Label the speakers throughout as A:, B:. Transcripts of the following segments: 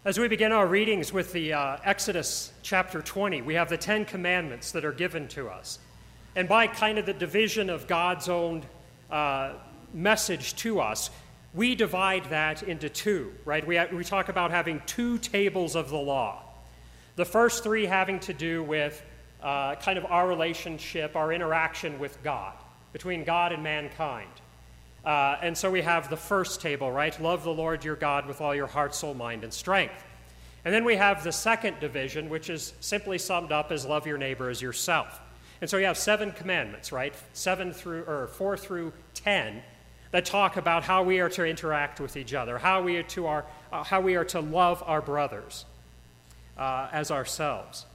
A: As we begin our readings with the Exodus chapter 20, we have the Ten Commandments that are given to us. And by kind of the division of God's own message to us, we divide that into two, right? We talk about having two tables of the law. The first three having to do with kind of our relationship, our interaction with God, between God and mankind. And so we have the first table, right? Love the Lord your God with all your heart, soul, mind, and strength. And then we have the second division, which is simply summed up as love your neighbor as yourself. And so you have 7 commandments, right? 4 through 10 that talk about how we are to interact with each other, how we are to love our brothers as ourselves.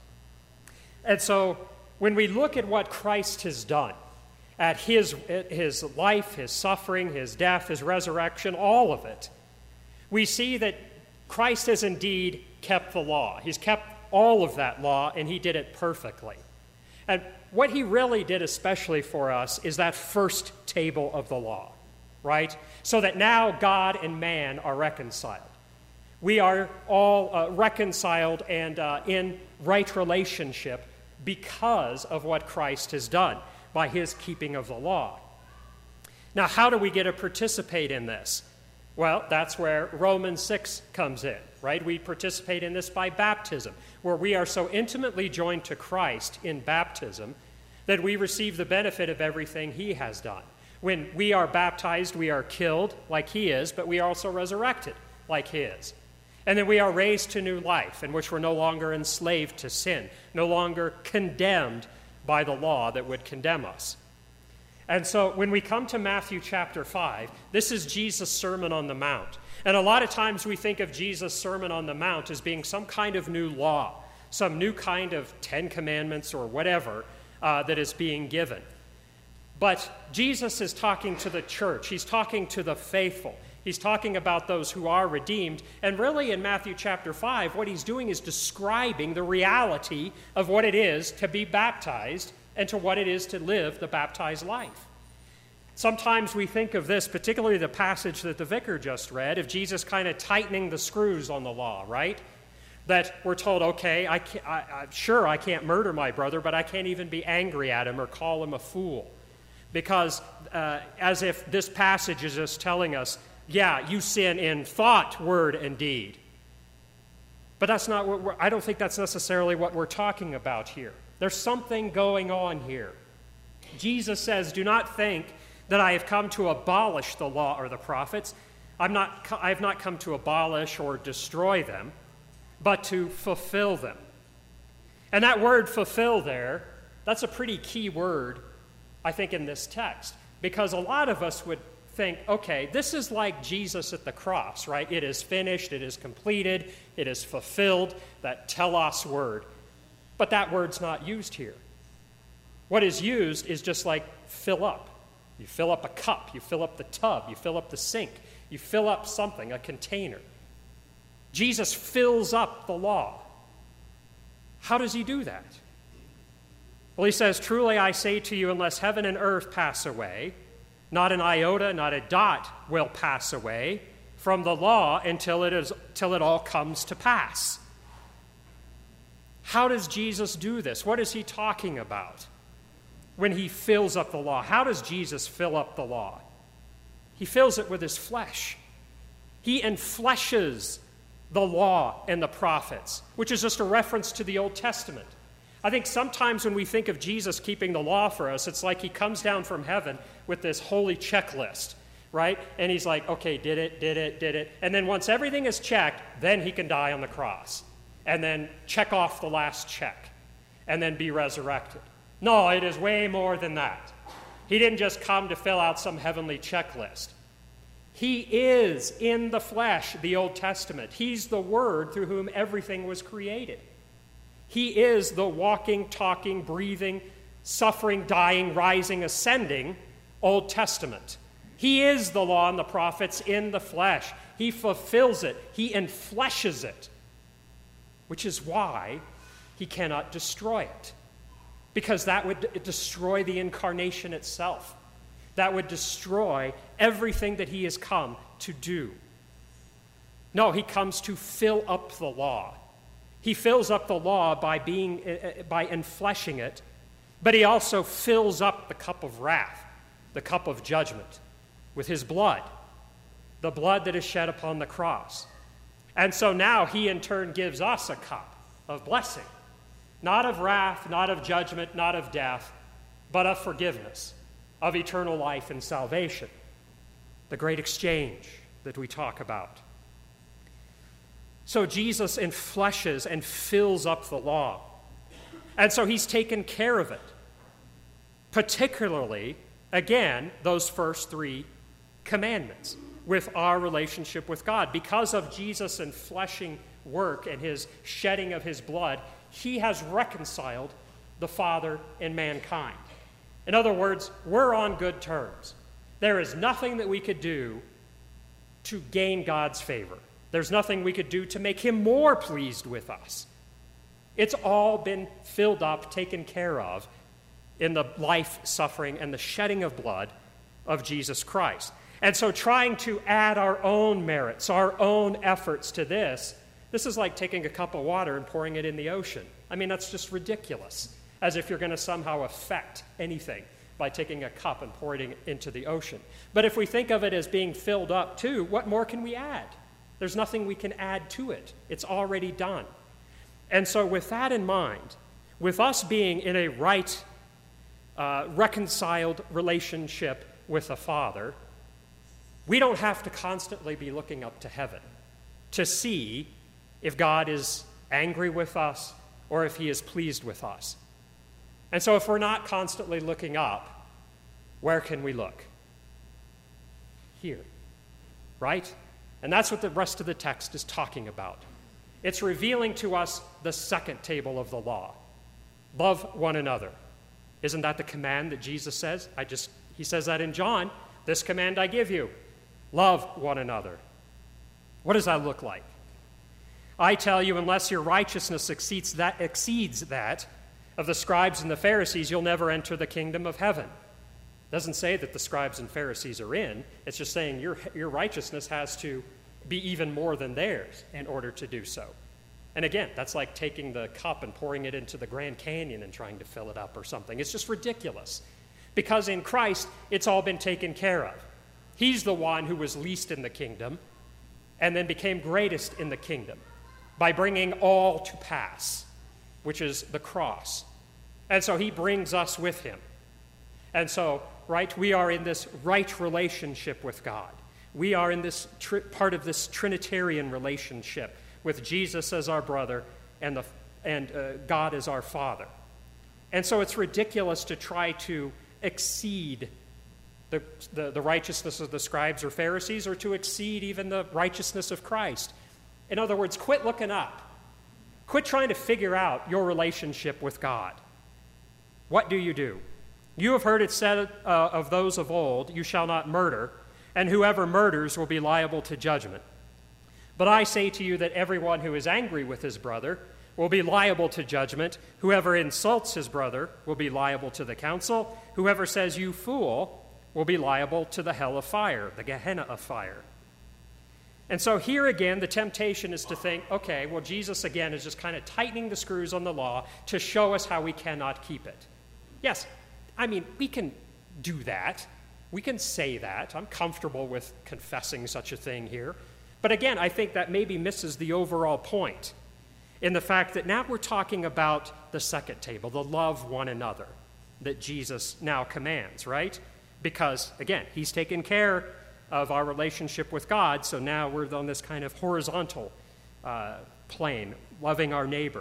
A: And so when we look at what Christ has done, at his life, his suffering, his death, his resurrection, all of it, we see that Christ has indeed kept the law. He's kept all of that law, and he did it perfectly. And what he really did especially for us is that first table of the law, right? So that now God and man are reconciled. We are all reconciled and in right relationship because of what Christ has done by his keeping of the law. Now, how do we get to participate in this? Well, that's where Romans 6 comes in, right? We participate in this by baptism, where we are so intimately joined to Christ in baptism that we receive the benefit of everything he has done. When we are baptized, we are killed like he is, but we are also resurrected like he is. And then we are raised to new life, in which we're no longer enslaved to sin, no longer condemned by the law that would condemn us. And so when we come to Matthew chapter 5, this is Jesus' Sermon on the Mount. And a lot of times we think of Jesus' Sermon on the Mount as being some kind of new law, some new kind of 10 commandments or whatever that is being given. But Jesus is talking to the church. He's talking to the faithful. He's talking about those who are redeemed. And really in Matthew chapter 5, what he's doing is describing the reality of what it is to be baptized and to what it is to live the baptized life. Sometimes we think of this, particularly the passage that the vicar just read, of Jesus kind of tightening the screws on the law, right? That we're told, okay, I'm sure I can't murder my brother, but I can't even be angry at him or call him a fool. Because as if this passage is just telling us, yeah, you sin in thought, word, and deed. But that's not what I don't think that's necessarily what we're talking about here. There's something going on here. Jesus says, do not think that I have come to abolish the law or the prophets. I have not come to abolish or destroy them, but to fulfill them. And that word fulfill there, that's a pretty key word, I think, in this text. Because a lot of us would think, okay, this is like Jesus at the cross, right? It is finished, it is completed, it is fulfilled, that telos word. But that word's not used here. What is used is just like fill up. You fill up a cup, you fill up the tub, you fill up the sink, you fill up something, a container. Jesus fills up the law. How does he do that? Well, he says, truly I say to you, unless heaven and earth pass away, not an iota, not a dot will pass away from the law until it all comes to pass. How does Jesus do this? What is he talking about when he fills up the law? How does Jesus fill up the law? He fills it with his flesh. He enfleshes the law and the prophets, which is just a reference to the Old Testament. I think sometimes when we think of Jesus keeping the law for us, it's like he comes down from heaven with this holy checklist, right? And he's like, okay, did it. And then once everything is checked, then he can die on the cross. And then check off the last check. And then be resurrected. No, it is way more than that. He didn't just come to fill out some heavenly checklist. He is in the flesh, the Old Testament. He's the Word through whom everything was created. He is the walking, talking, breathing, suffering, dying, rising, ascending Old Testament. He is the law and the prophets in the flesh. He fulfills it. He enfleshes it, which is why he cannot destroy it, because that would destroy the incarnation itself. That would destroy everything that he has come to do. No, he comes to fill up the law. He fills up the law by enfleshing it, but he also fills up the cup of wrath, the cup of judgment, with his blood, the blood that is shed upon the cross. And so now he in turn gives us a cup of blessing, not of wrath, not of judgment, not of death, but of forgiveness, of eternal life and salvation, the great exchange that we talk about. So Jesus enfleshes and fills up the law. And so he's taken care of it. Particularly, again, those first 3 commandments with our relationship with God. Because of Jesus' enfleshing work and his shedding of his blood, he has reconciled the Father and mankind. In other words, we're on good terms. There is nothing that we could do to gain God's favor. There's nothing we could do to make him more pleased with us. It's all been filled up, taken care of in the life, suffering, and the shedding of blood of Jesus Christ. And so trying to add our own merits, our own efforts to this is like taking a cup of water and pouring it in the ocean. I mean, that's just ridiculous, as if you're going to somehow affect anything by taking a cup and pouring it into the ocean. But if we think of it as being filled up too, what more can we add? There's nothing we can add to it. It's already done. And so with that in mind, with us being in a right, reconciled relationship with the Father, we don't have to constantly be looking up to heaven to see if God is angry with us or if he is pleased with us. And so if we're not constantly looking up, where can we look? Here, right? And that's what the rest of the text is talking about. It's revealing to us the second table of the law. Love one another. Isn't that the command that Jesus says? He says that in John. This command I give you. Love one another. What does that look like? I tell you, unless your righteousness exceeds that of the scribes and the Pharisees, you'll never enter the kingdom of heaven. It doesn't say that the scribes and Pharisees are in. It's just saying your righteousness has to be even more than theirs in order to do so. And again, that's like taking the cup and pouring it into the Grand Canyon and trying to fill it up or something. It's just ridiculous. Because in Christ, it's all been taken care of. He's the one who was least in the kingdom and then became greatest in the kingdom by bringing all to pass, which is the cross. And so he brings us with him. And so, right, we are in this right relationship with God. We are in this part of this Trinitarian relationship with Jesus as our brother and God as our Father. And so it's ridiculous to try to exceed the righteousness of the scribes or Pharisees, or to exceed even the righteousness of Christ. In other words, quit looking up. Quit trying to figure out your relationship with God. What do? You have heard it said of those of old, you shall not murder, and whoever murders will be liable to judgment. But I say to you that everyone who is angry with his brother will be liable to judgment. Whoever insults his brother will be liable to the council. Whoever says, you fool, will be liable to the hell of fire, the Gehenna of fire. And so here again, the temptation is to think, okay, well, Jesus again is just kind of tightening the screws on the law to show us how we cannot keep it. Yes, I mean, we can do that. We can say that. I'm comfortable with confessing such a thing here. But again, I think that maybe misses the overall point in the fact that now we're talking about the second table, the love one another that Jesus now commands, right? Because, again, he's taken care of our relationship with God, so now we're on this kind of horizontal plane, loving our neighbor.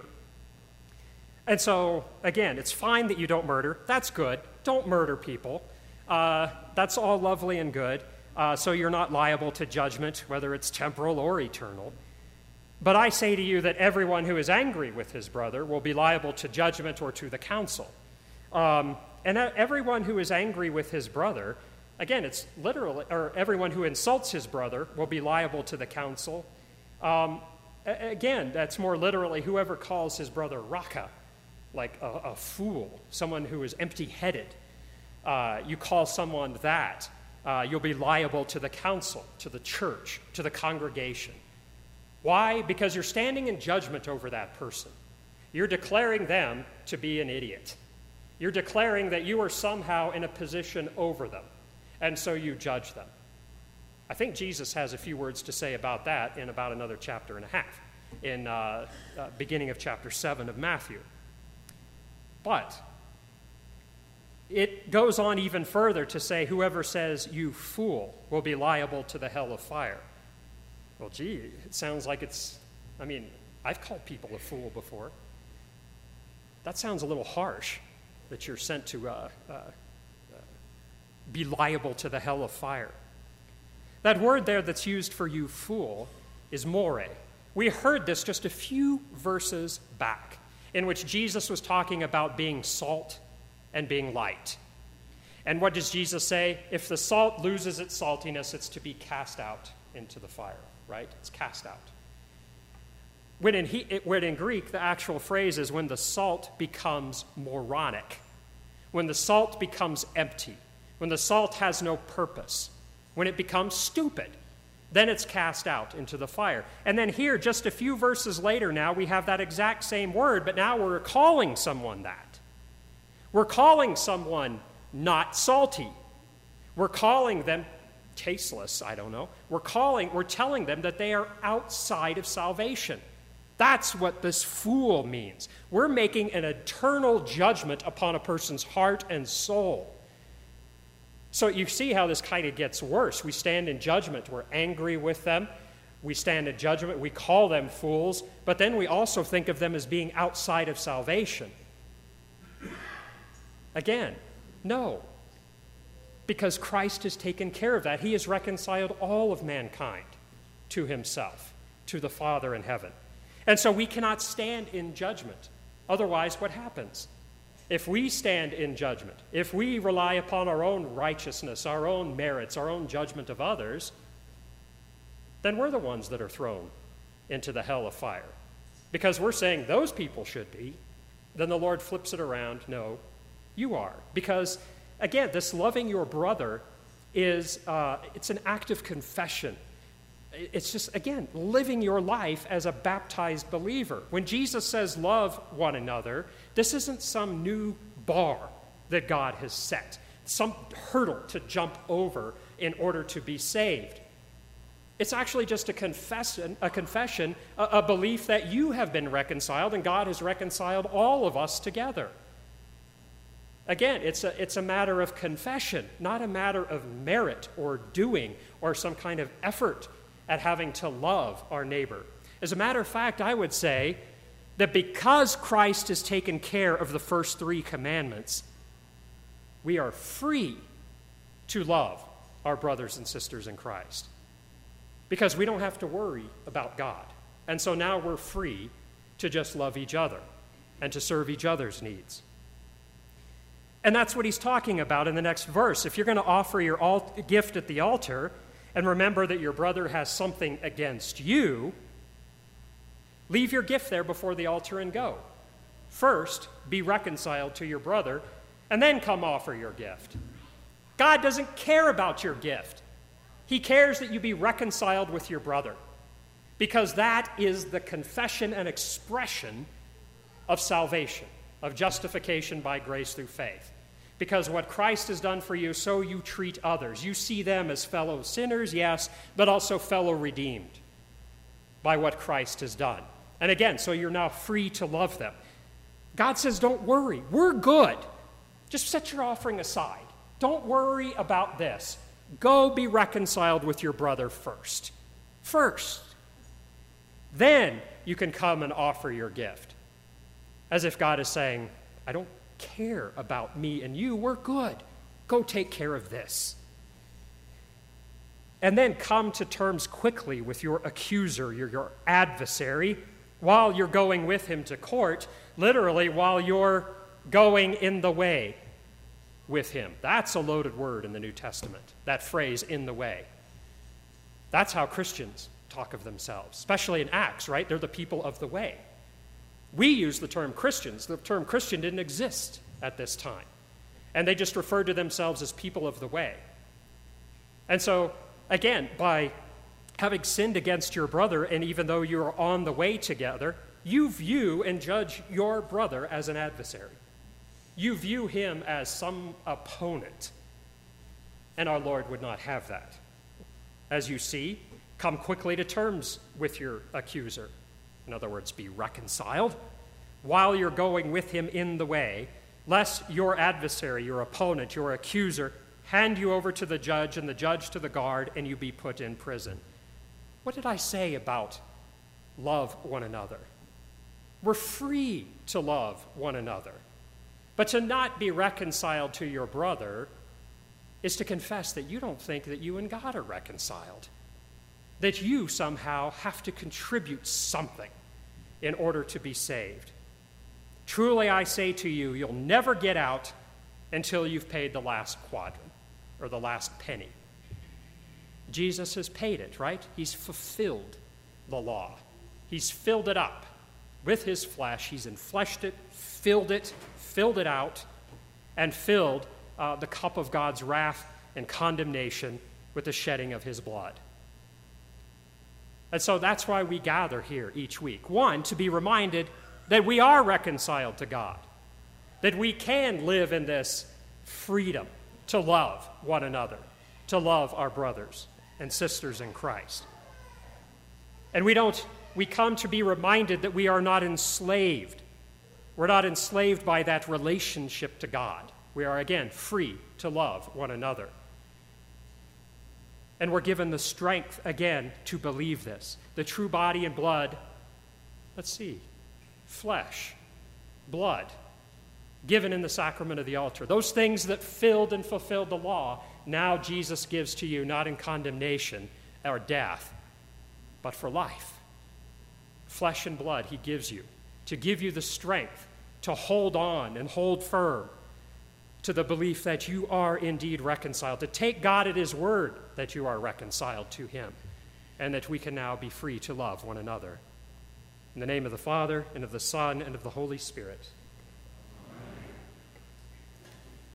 A: And so, again, it's fine that you don't murder. That's good. Don't murder people. That's all lovely and good. So you're not liable to judgment, whether it's temporal or eternal. But I say to you that everyone who is angry with his brother will be liable to judgment or to the council. And everyone who is angry with his brother, again, it's literally, or everyone who insults his brother will be liable to the council. Again, that's more literally whoever calls his brother Raka, like a fool, someone who is empty-headed. You call someone that, you'll be liable to the council, to the church, to the congregation. Why? Because you're standing in judgment over that person. You're declaring them to be an idiot. You're declaring that you are somehow in a position over them, and so you judge them. I think Jesus has a few words to say about that in about another chapter and a half, in beginning of chapter 7 of Matthew. But it goes on even further to say, whoever says, "You fool," will be liable to the hell of fire. Well, gee, it sounds like I've called people a fool before. That sounds a little harsh, that you're sent to be liable to the hell of fire. That word there that's used for "you fool" is more. We heard this just a few verses back, in which Jesus was talking about being salt and being light. And what does Jesus say? If the salt loses its saltiness, it's to be cast out into the fire, right? It's cast out. When in Greek, the actual phrase is when the salt becomes moronic, when the salt becomes empty, when the salt has no purpose, when it becomes stupid, then it's cast out into the fire. And then here, just a few verses later now, we have that exact same word, but now we're calling someone that. We're calling someone not salty. We're calling them tasteless, I don't know. We're telling them that they are outside of salvation. That's what this fool means. We're making an eternal judgment upon a person's heart and soul. So you see how this kind of gets worse. We stand in judgment. We're angry with them. We stand in judgment. We call them fools. But then we also think of them as being outside of salvation. Again, no. Because Christ has taken care of that. He has reconciled all of mankind to himself, to the Father in heaven. And so we cannot stand in judgment. Otherwise, what happens? If we stand in judgment, if we rely upon our own righteousness, our own merits, our own judgment of others, then we're the ones that are thrown into the hell of fire. Because we're saying those people should be. Then the Lord flips it around. No, you are. Because, again, this loving your brother is it's an act of confession. It's just, again, living your life as a baptized believer. When Jesus says love one another, this isn't some new bar that God has set, some hurdle to jump over in order to be saved. It's actually just a confession, a belief that you have been reconciled and God has reconciled all of us together. Again, it's a matter of confession, not a matter of merit or doing or some kind of effort at having to love our neighbor. As a matter of fact, I would say that because Christ has taken care of the first 3 commandments, we are free to love our brothers and sisters in Christ. Because we don't have to worry about God. And so now we're free to just love each other and to serve each other's needs. And that's what he's talking about in the next verse. If you're going to offer your gift at the altar, and remember that your brother has something against you, leave your gift there before the altar and go. First, be reconciled to your brother, and then come offer your gift. God doesn't care about your gift. He cares that you be reconciled with your brother, because that is the confession and expression of salvation, of justification by grace through faith. Because what Christ has done for you, so you treat others. You see them as fellow sinners, yes, but also fellow redeemed by what Christ has done. And again, so you're now free to love them. God says, don't worry. We're good. Just set your offering aside. Don't worry about this. Go be reconciled with your brother first. First. Then you can come and offer your gift. As if God is saying, I don't care about me and you. We're good. Go take care of this. And then come to terms quickly with your accuser, your adversary, while you're going with him to court, literally while you're going in the way with him. That's a loaded word in the New Testament, that phrase, in the way. That's how Christians talk of themselves, especially in Acts, right? They're the people of the way. We use the term Christians. The term Christian didn't exist at this time. And they just referred to themselves as people of the way. And so, again, by having sinned against your brother, and even though you are on the way together, you view and judge your brother as an adversary. You view him as some opponent. And our Lord would not have that. As you see, come quickly to terms with your accuser. In other words, be reconciled while you're going with him in the way, lest your adversary, your opponent, your accuser, hand you over to the judge and the judge to the guard, and you be put in prison. What did I say about love one another? We're free to love one another. But to not be reconciled to your brother is to confess that you don't think that you and God are reconciled, that you somehow have to contribute something in order to be saved. Truly, I say to you, you'll never get out until you've paid the last quadrant or the last penny. Jesus has paid it, right? He's fulfilled the law. He's filled it up with his flesh. He's enfleshed it, filled it out, and filled the cup of God's wrath and condemnation with the shedding of his blood. And so that's why we gather here each week. One, to be reminded that we are reconciled to God, that we can live in this freedom to love one another, to love our brothers and sisters in Christ. And we come to be reminded that we are not enslaved. We're not enslaved by that relationship to God. We are, again, free to love one another. And we're given the strength, again, to believe this. The true body and blood, flesh, blood, given in the sacrament of the altar. Those things that filled and fulfilled the law, now Jesus gives to you, not in condemnation or death, but for life. Flesh and blood he gives you to give you the strength to hold on and hold firm to the belief that you are indeed reconciled, to take God at his word that you are reconciled to him, and that we can now be free to love one another. In the name of the Father, and of the Son, and of the Holy Spirit.